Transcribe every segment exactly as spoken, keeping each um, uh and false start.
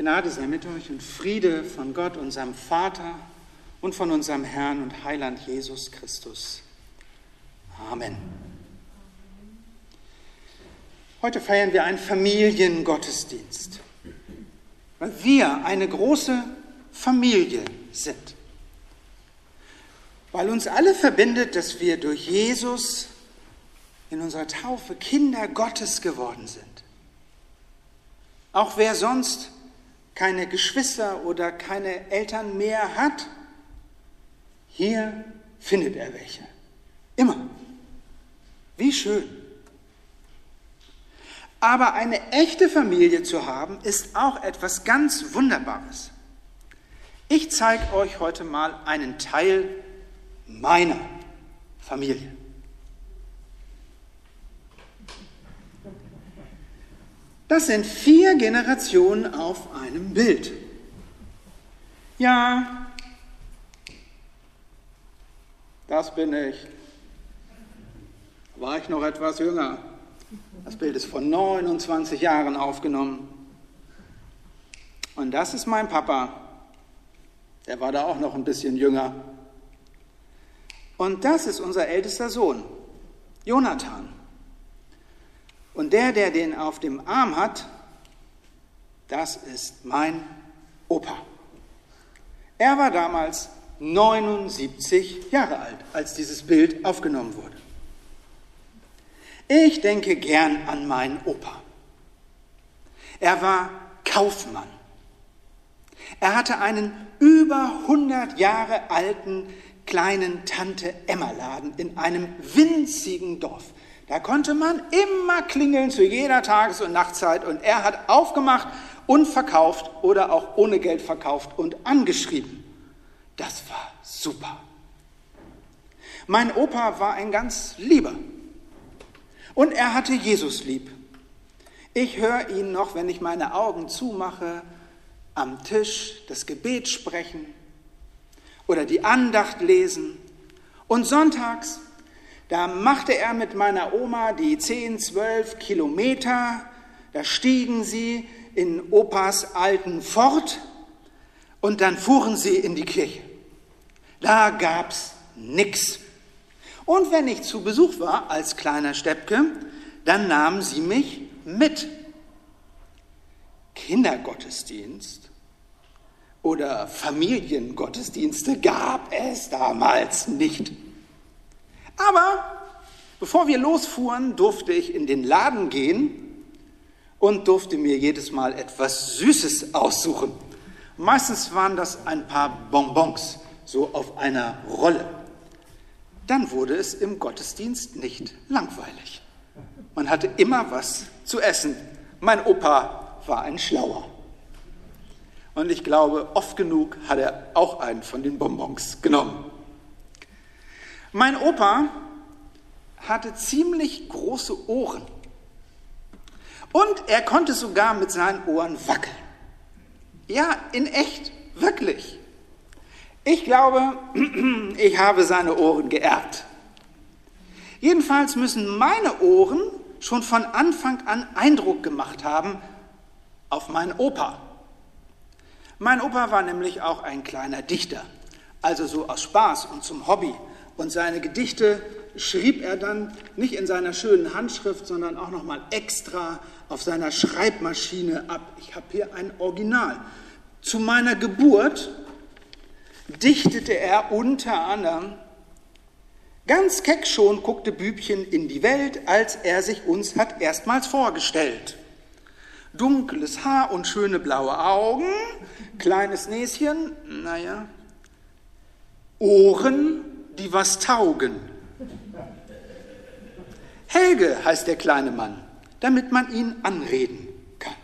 Gnade sei mit euch und Friede von Gott, unserem Vater und von unserem Herrn und Heiland Jesus Christus. Amen. Heute feiern wir einen Familiengottesdienst, weil wir eine große Familie sind. Weil uns alle verbindet, dass wir durch Jesus in unserer Taufe Kinder Gottes geworden sind. Auch wer sonst keine Geschwister oder keine Eltern mehr hat, hier findet er welche. Immer. Wie schön. Aber eine echte Familie zu haben, ist auch etwas ganz Wunderbares. Ich zeige euch heute mal einen Teil meiner Familie. Das sind vier Generationen auf einem Bild. Ja, das bin ich. War ich noch etwas jünger. Das Bild ist vor neunundzwanzig Jahren aufgenommen. Und das ist mein Papa. Der war da auch noch ein bisschen jünger. Und das ist unser ältester Sohn, Jonathan. Und der, der den auf dem Arm hat, das ist mein Opa. Er war damals neunundsiebzig Jahre alt, als dieses Bild aufgenommen wurde. Ich denke gern an meinen Opa. Er war Kaufmann. Er hatte einen über hundert Jahre alten kleinen Tante-Emma-Laden in einem winzigen Dorf. Da konnte man immer klingeln zu jeder Tages- und Nachtzeit und er hat aufgemacht und verkauft oder auch ohne Geld verkauft und angeschrieben. Das war super. Mein Opa war ein ganz lieber und er hatte Jesus lieb. Ich höre ihn noch, wenn ich meine Augen zumache, am Tisch das Gebet sprechen oder die Andacht lesen. Und sonntags, da machte er mit meiner Oma die zehn, zwölf Kilometer, da stiegen sie in Opas alten Ford und dann fuhren sie in die Kirche. Da gab's nix. Und wenn ich zu Besuch war als kleiner Steppke, dann nahmen sie mich mit. Kindergottesdienst oder Familiengottesdienste gab es damals nicht. Aber bevor wir losfuhren, durfte ich in den Laden gehen und durfte mir jedes Mal etwas Süßes aussuchen. Meistens waren das ein paar Bonbons, so auf einer Rolle. Dann wurde es im Gottesdienst nicht langweilig. Man hatte immer was zu essen. Mein Opa war ein Schlauer. Und ich glaube, oft genug hat er auch einen von den Bonbons genommen. Mein Opa hatte ziemlich große Ohren. Und er konnte sogar mit seinen Ohren wackeln. Ja, in echt, wirklich. Ich glaube, ich habe seine Ohren geerbt. Jedenfalls müssen meine Ohren schon von Anfang an Eindruck gemacht haben auf meinen Opa. Mein Opa war nämlich auch ein kleiner Dichter, also so aus Spaß und zum Hobby. Und seine Gedichte schrieb er dann nicht in seiner schönen Handschrift, sondern auch noch mal extra auf seiner Schreibmaschine ab. Ich habe hier ein Original. Zu meiner Geburt dichtete er unter anderem: Ganz keck schon guckte Bübchen in die Welt, als er sich uns hat erstmals vorgestellt. Dunkles Haar und schöne blaue Augen, kleines Näschen, naja, Ohren, die was taugen. Helge heißt der kleine Mann, damit man ihn anreden kann.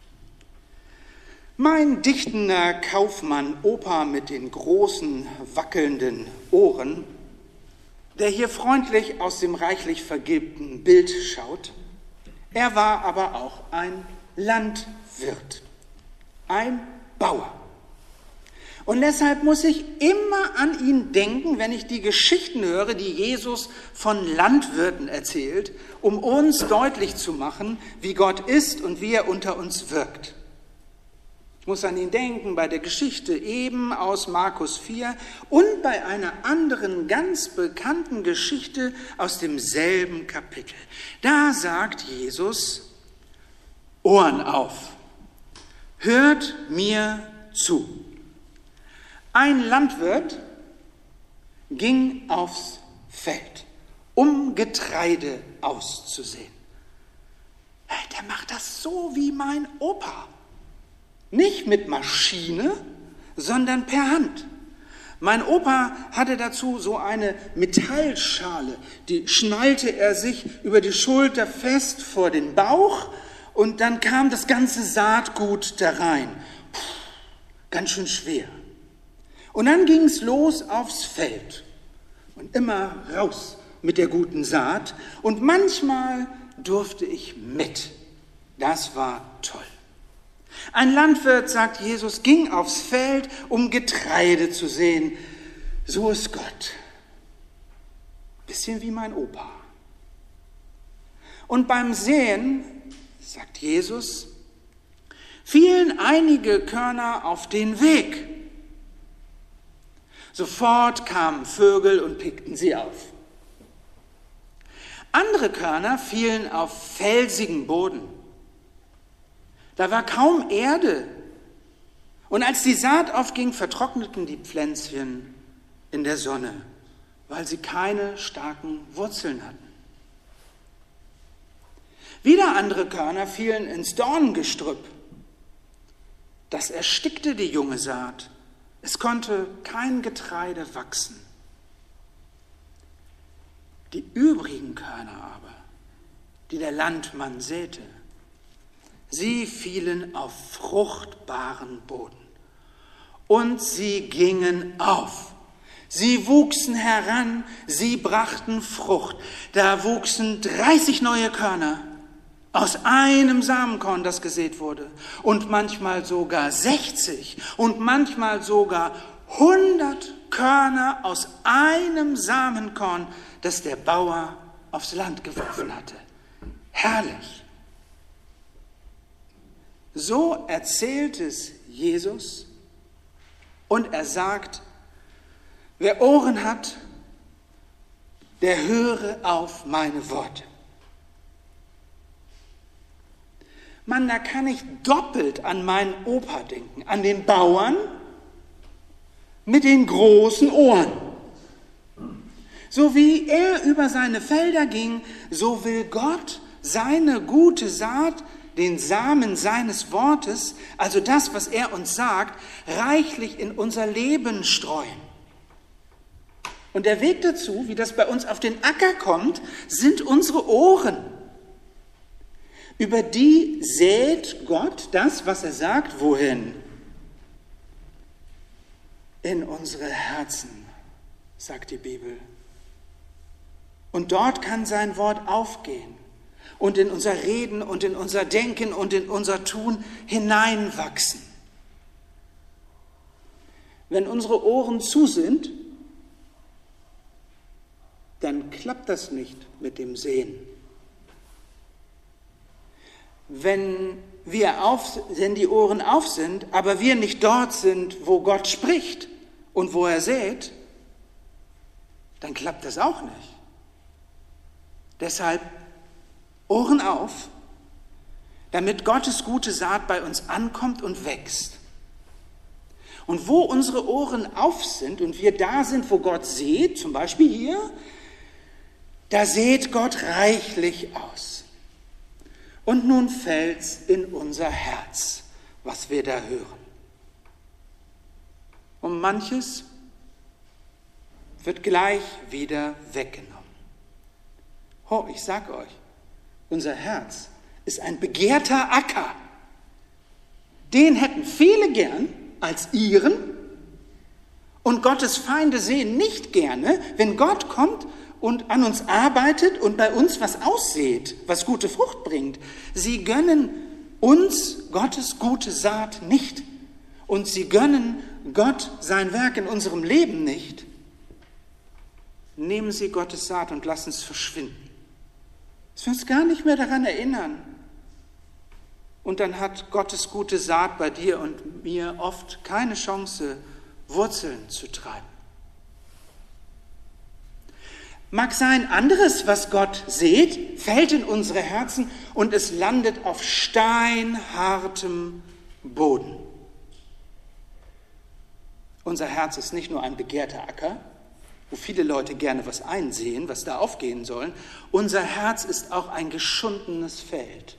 Mein dichtender Kaufmann Opa mit den großen, wackelnden Ohren, der hier freundlich aus dem reichlich vergilbten Bild schaut, er war aber auch ein Landwirt, ein Bauer. Und deshalb muss ich immer an ihn denken, wenn ich die Geschichten höre, die Jesus von Landwirten erzählt, um uns deutlich zu machen, wie Gott ist und wie er unter uns wirkt. muss an ihn denken bei der Geschichte eben aus Markus vier und bei einer anderen ganz bekannten Geschichte aus demselben Kapitel. Da sagt Jesus: Ohren auf, hört mir zu. Ein Landwirt ging aufs Feld, um Getreide auszusehen. Der macht das so wie mein Opa. Nicht mit Maschine, sondern per Hand. Mein Opa hatte dazu so eine Metallschale, die schnallte er sich über die Schulter fest vor den Bauch und dann kam das ganze Saatgut da rein. Puh, ganz schön schwer. Und dann ging es los aufs Feld und immer raus mit der guten Saat und manchmal durfte ich mit. Das war toll. Ein Landwirt, sagt Jesus, ging aufs Feld, um Getreide zu sehen. So ist Gott. Bisschen wie mein Opa. Und beim Säen, sagt Jesus, fielen einige Körner auf den Weg. Sofort kamen Vögel und pickten sie auf. Andere Körner fielen auf felsigen Boden. Da war kaum Erde. Und als die Saat aufging, vertrockneten die Pflänzchen in der Sonne, weil sie keine starken Wurzeln hatten. Wieder andere Körner fielen ins Dornengestrüpp. Das erstickte die junge Saat. Es konnte kein Getreide wachsen. Die übrigen Körner aber, die der Landmann säte, sie fielen auf fruchtbaren Boden und sie gingen auf. Sie wuchsen heran, sie brachten Frucht. Da wuchsen dreißig neue Körner aus einem Samenkorn, das gesät wurde. Und manchmal sogar sechzig und manchmal sogar hundert Körner aus einem Samenkorn, das der Bauer aufs Land geworfen hatte. Herrlich. So erzählt es Jesus und er sagt, wer Ohren hat, der höre auf meine Worte. Mann, da kann ich doppelt an meinen Opa denken, an den Bauern mit den großen Ohren. So wie er über seine Felder ging, so will Gott seine gute Saat, den Samen seines Wortes, also das, was er uns sagt, reichlich in unser Leben streuen. Und der Weg dazu, wie das bei uns auf den Acker kommt, sind unsere Ohren. Über die sät Gott das, was er sagt, wohin? In unsere Herzen, sagt die Bibel. Und dort kann sein Wort aufgehen und in unser Reden und in unser Denken und in unser Tun hineinwachsen. Wenn unsere Ohren zu sind, dann klappt das nicht mit dem Sehen. Wenn, wir auf, wenn die Ohren auf sind, aber wir nicht dort sind, wo Gott spricht und wo er sät, dann klappt das auch nicht. Deshalb Ohren auf, damit Gottes gute Saat bei uns ankommt und wächst. Und wo unsere Ohren auf sind und wir da sind, wo Gott sät, zum Beispiel hier, da sät Gott reichlich aus. Und nun fällt's in unser Herz, was wir da hören. Und manches wird gleich wieder weggenommen. Oh, ich sag euch, unser Herz ist ein begehrter Acker. Den hätten viele gern als ihren. Und Gottes Feinde sehen nicht gerne, wenn Gott kommt und an uns arbeitet und bei uns was aussät, was gute Frucht bringt. Sie gönnen uns Gottes gute Saat nicht. Und sie gönnen Gott sein Werk in unserem Leben nicht. Nehmen Sie Gottes Saat und lassen es verschwinden. Dass wir uns gar nicht mehr daran erinnern. Und dann hat Gottes gute Saat bei dir und mir oft keine Chance, Wurzeln zu treiben. Mag sein, anderes, was Gott sät, fällt in unsere Herzen und es landet auf steinhartem Boden. Unser Herz ist nicht nur ein begehrter Acker, wo viele Leute gerne was einsehen, was da aufgehen sollen. Unser Herz ist auch ein geschundenes Feld.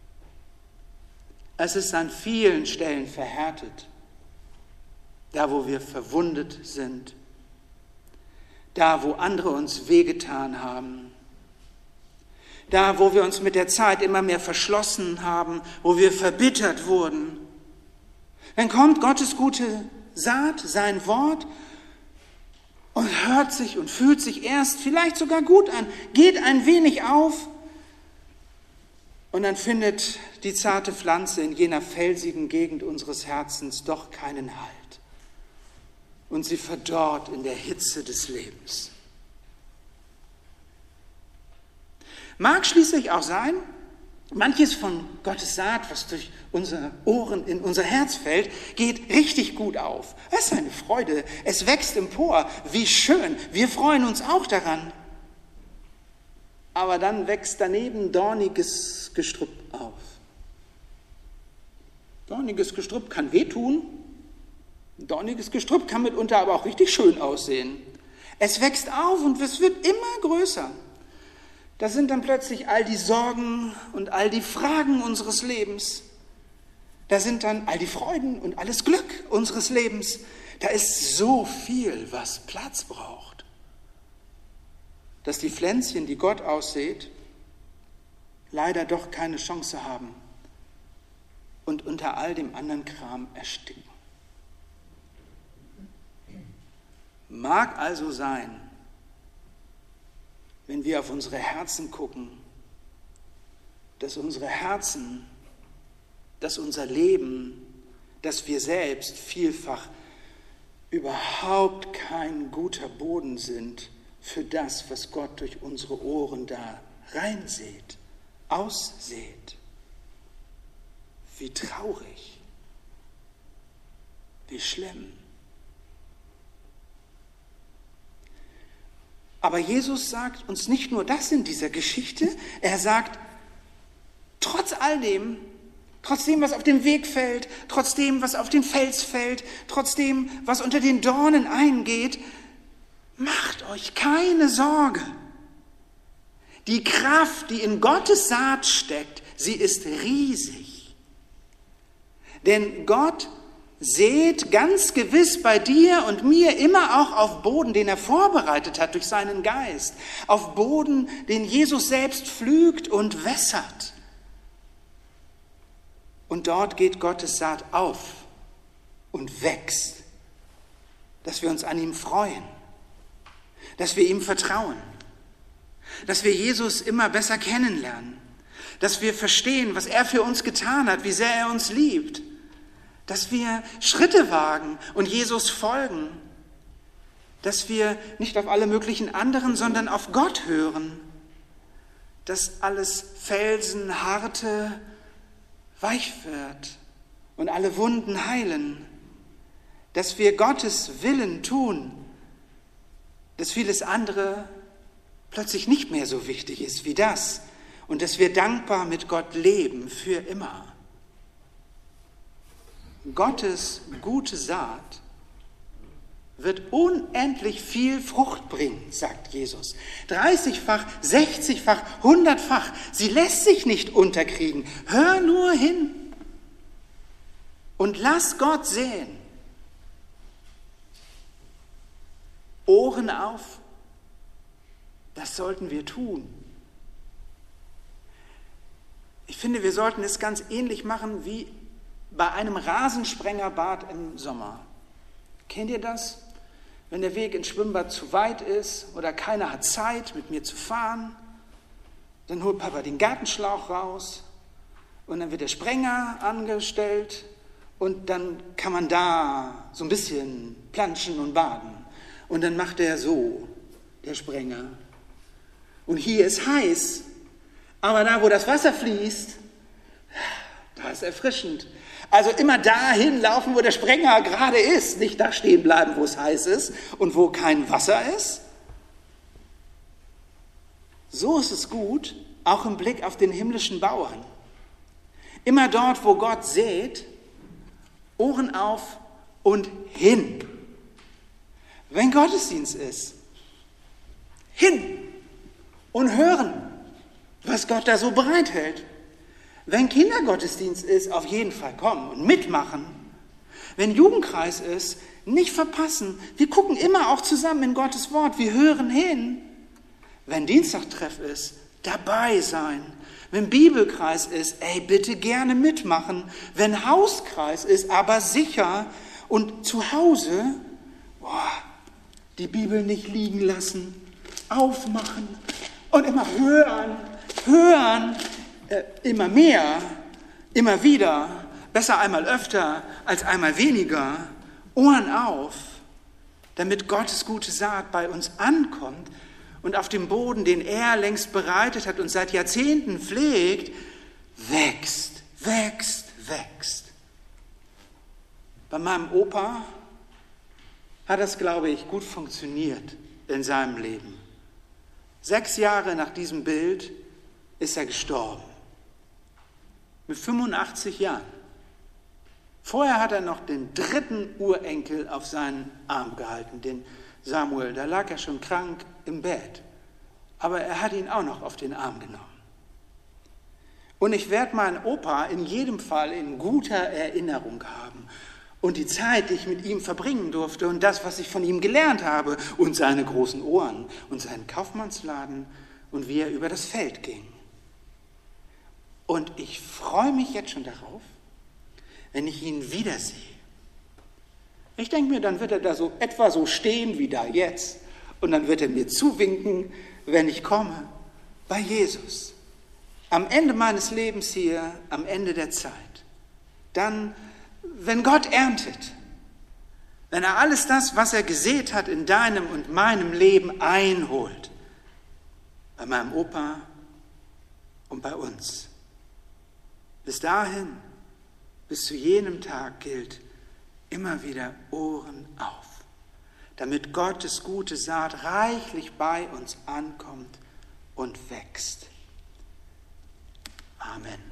Es ist an vielen Stellen verhärtet, da wo wir verwundet sind, da wo andere uns wehgetan haben, da wo wir uns mit der Zeit immer mehr verschlossen haben, wo wir verbittert wurden. Dann kommt Gottes gute Saat, sein Wort, und hört sich und fühlt sich erst vielleicht sogar gut an, geht ein wenig auf und dann findet die zarte Pflanze in jener felsigen Gegend unseres Herzens doch keinen Halt. Und sie verdorrt in der Hitze des Lebens. Mag schließlich auch sein, manches von Gottes Saat, was durch unsere Ohren in unser Herz fällt, geht richtig gut auf. Es ist eine Freude, es wächst empor, wie schön, wir freuen uns auch daran. Aber dann wächst daneben dorniges Gestrüpp auf. Dorniges Gestrüpp kann wehtun, dorniges Gestrüpp kann mitunter aber auch richtig schön aussehen. Es wächst auf und es wird immer größer. Da sind dann plötzlich all die Sorgen und all die Fragen unseres Lebens. Da sind dann all die Freuden und alles Glück unseres Lebens. Da ist so viel, was Platz braucht, dass die Pflänzchen, die Gott aussät, leider doch keine Chance haben und unter all dem anderen Kram ersticken. Mag also sein, wenn wir auf unsere Herzen gucken, dass unsere Herzen, dass unser Leben, dass wir selbst vielfach überhaupt kein guter Boden sind für das, was Gott durch unsere Ohren da reinsät, aussät. Wie traurig, wie schlimm. Aber Jesus sagt uns nicht nur das in dieser Geschichte, er sagt, trotz all dem, trotzdem, was auf dem Weg fällt, trotzdem, was auf den Fels fällt, trotzdem, was unter den Dornen eingeht, macht euch keine Sorge. Die Kraft, die in Gottes Saat steckt, sie ist riesig. Denn Gott sät ganz gewiss bei dir und mir immer auch auf Boden, den er vorbereitet hat durch seinen Geist, auf Boden, den Jesus selbst pflügt und wässert. Und dort geht Gottes Saat auf und wächst, dass wir uns an ihm freuen, dass wir ihm vertrauen, dass wir Jesus immer besser kennenlernen, dass wir verstehen, was er für uns getan hat, wie sehr er uns liebt, dass wir Schritte wagen und Jesus folgen, dass wir nicht auf alle möglichen anderen, sondern auf Gott hören, dass alles Felsenharte weich wird und alle Wunden heilen, dass wir Gottes Willen tun, dass vieles andere plötzlich nicht mehr so wichtig ist wie das und dass wir dankbar mit Gott leben für immer. Gottes gute Saat wird unendlich viel Frucht bringen, sagt Jesus. dreißigfach, sechzigfach, hundertfach. Sie lässt sich nicht unterkriegen. Hör nur hin und lass Gott sehen. Ohren auf, das sollten wir tun. Ich finde, wir sollten es ganz ähnlich machen wie bei einem Rasensprengerbad im Sommer. Kennt ihr das? Wenn der Weg ins Schwimmbad zu weit ist oder keiner hat Zeit, mit mir zu fahren, dann holt Papa den Gartenschlauch raus und dann wird der Sprenger angestellt und dann kann man da so ein bisschen planschen und baden. Und dann macht er so, der Sprenger. Und hier ist heiß, aber da, wo das Wasser fließt, da Das ist erfrischend. Also immer dahin laufen, wo der Sprenger gerade ist, nicht da stehen bleiben, wo es heiß ist und wo kein Wasser ist. So ist es gut, auch im Blick auf den himmlischen Bauern. Immer dort, wo Gott sät, Ohren auf und hin. Wenn Gottesdienst ist, hin und hören, was Gott da so bereithält. Wenn Kindergottesdienst ist, auf jeden Fall kommen und mitmachen. Wenn Jugendkreis ist, nicht verpassen. Wir gucken immer auch zusammen in Gottes Wort, wir hören hin. Wenn Dienstagtreff ist, dabei sein. Wenn Bibelkreis ist, ey, bitte gerne mitmachen. Wenn Hauskreis ist, aber sicher. Und zu Hause, boah, die Bibel nicht liegen lassen, aufmachen und immer hören, hören, äh, immer mehr, immer wieder, besser einmal öfter als einmal weniger, Ohren auf, damit Gottes gute Saat bei uns ankommt und auf dem Boden, den er längst bereitet hat und seit Jahrzehnten pflegt, wächst, wächst, wächst. Bei meinem Opa hat das, glaube ich, gut funktioniert in seinem Leben. Sechs Jahre nach diesem Bild ist er gestorben. Mit fünfundachtzig Jahren. Vorher hat er noch den dritten Urenkel auf seinen Arm gehalten, den Samuel. Da lag er schon krank im Bett. Aber er hat ihn auch noch auf den Arm genommen. Und ich werde meinen Opa in jedem Fall in guter Erinnerung haben. Und die Zeit, die ich mit ihm verbringen durfte und das, was ich von ihm gelernt habe und seine großen Ohren und seinen Kaufmannsladen und wie er über das Feld ging. Und ich freue mich jetzt schon darauf, wenn ich ihn wiedersehe. Ich denke mir, dann wird er da so etwa so stehen wie da jetzt und dann wird er mir zuwinken, wenn ich komme, bei Jesus. Am Ende meines Lebens hier, am Ende der Zeit. Dann, wenn Gott erntet, wenn er alles das, was er gesät hat, in deinem und meinem Leben einholt, bei meinem Opa und bei uns. Bis dahin, bis zu jenem Tag gilt, immer wieder Ohren auf, damit Gottes gute Saat reichlich bei uns ankommt und wächst. Amen.